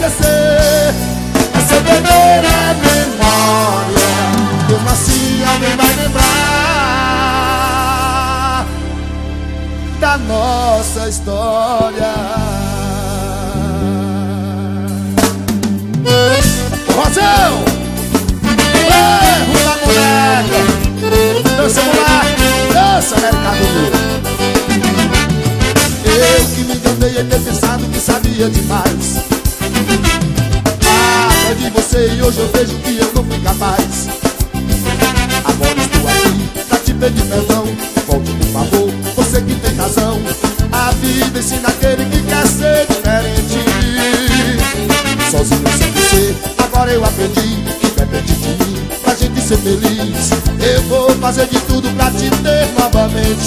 esquecer. Essa perder a memória, mesmo assim alguém vai lembrar da nossa história. Rosão! Erro da boneca! Dança moleque, dança mercado. Eu que me enganei em ter pensado que sabia demais. É de você e hoje eu vejo que eu não fui capaz. Agora estou aqui pra te pedir perdão. Volte por favor, você que tem razão. A vida ensina aquele que quer ser diferente. Sozinho sem você, agora eu aprendi que depende de mim pra gente ser feliz. Eu vou fazer de tudo pra te ter novamente.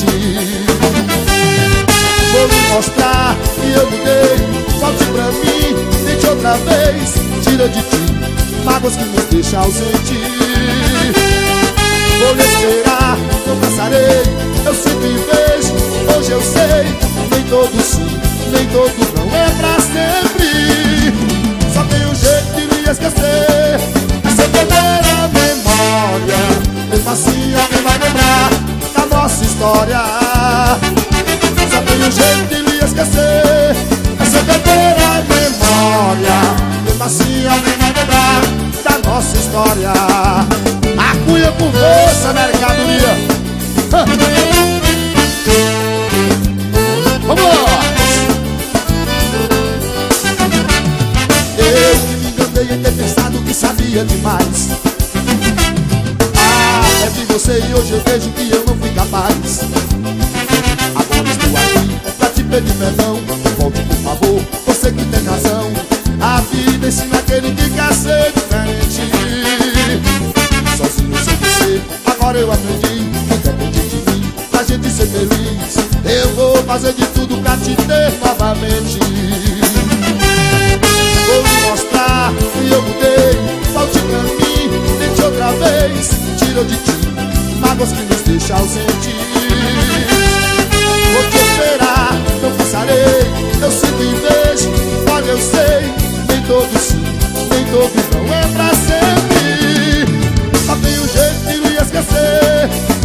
Vou lhe mostrar que eu mudei. Volte pra mim, tente outra vez. Tira de ti mágoas que nos deixam ausente. Vou lhe esperar, não cansarei. Eu sempre vejo, hoje eu sei. Nem todo sim, nem todo não é pra sempre. Só tem um jeito de lhe esquecer. É se perder a memória, mesmo assim alguém vai lembrar da nossa história. Só tem um jeito de lhe esquecer. É se perder a memória, mesmo assim alguém vai lembrar da nossa história. A cunha com força, mercadoria. Vamos lá! Eu que me enganei em ter pensado que sabia demais. É de você e hoje eu vejo que eu não fui capaz. Agora estou aqui pra te pedir perdão. Volte por favor, você que tem razão. A vida ensina aquele que quer ser diferente. Sozinho sem você, agora eu aprendi que depende de mim pra gente ser feliz. Eu vou fazer de tudo pra te ter novamente. Vou lhe mostrar que eu mudei. Volte pra mim, tente outra vez. Tira de ti mágoas que nos deixam ausente. Vou te esperar, não cansarei. Eu sinto e vejo, olha eu sei. Nem todo sim, nem todo não é pra sempre. Só tem um jeito de lhe esquecer.